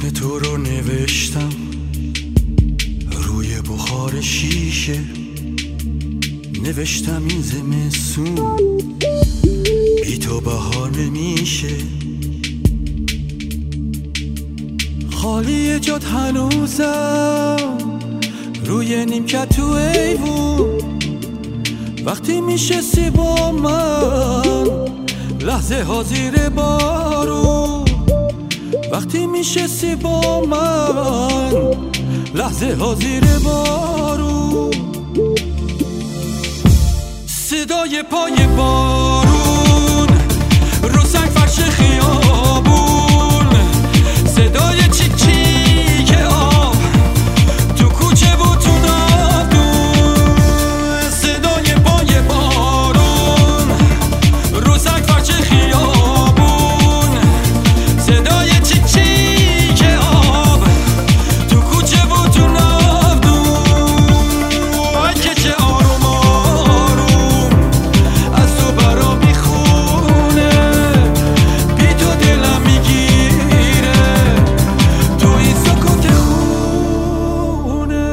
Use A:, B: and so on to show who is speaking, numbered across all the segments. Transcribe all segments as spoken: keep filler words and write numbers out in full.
A: اسم تو رو نوشتم روی بخار شیشه، نوشتم این زمستون بی تو بهار نمیشه. خالی جات هنوزم روی نیمکت تو ایوون، وقتی میشستی با من لحظه ها زیر بارون، وقتی میشستی با من لحظه ها زیر بارون. صدای پای بارون رو سنگ فرش خیابون، صدای چیک چیک آب تو کوچه و تو ناودون، صدای پای بارون رو سنگ فرش خیابون، صدای چیک چیک آب تو کوچه و تو ناودون. وای که چه آروم آروم از تو برا میخونه، بی تو دلم میگیره تو این سکوت خونه.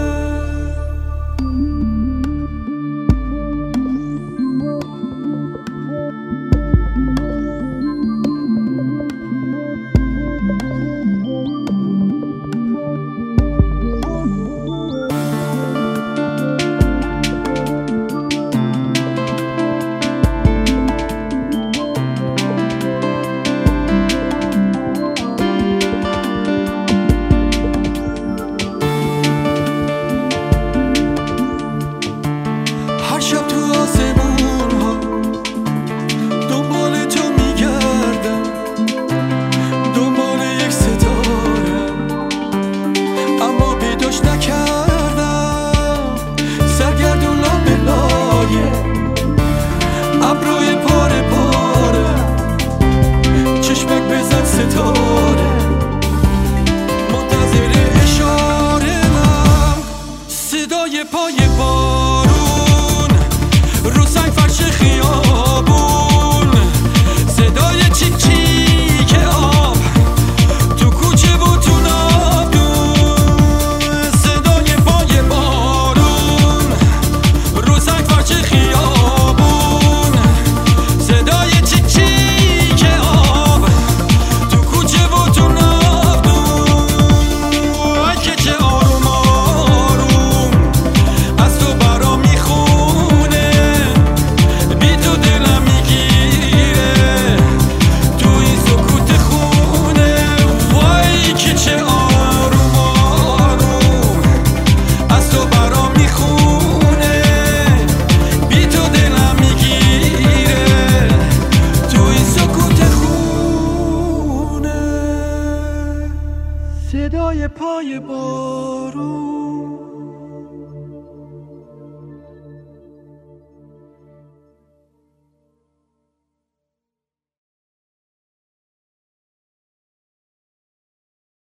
A: هر شب تو آسمون ها دنبال تو میگردم، دنبال یک ستاره، اما پیداش نکردم. سرگردون لابلای ابروی پاره پاره، چشمک بزن ستاره، منتظر اشاره من. صدای پای بارون رو سنگ فرش خیابون، صدای چیک چیک آب تو کوچه و تو ناودون، صدای پای بارون رو سنگ فرش خیابون، صدای چیک چیک آب تو کوچه و تو ناودون. وای که چه آروم آروم از تو برا میخونه، بی تو دلم میگیره تو این سکوت خونه. وای که چه آروم آروم از تو برا میخونه، بی تو دلم میگیره تو این سکوت خونه. صدای پای بارون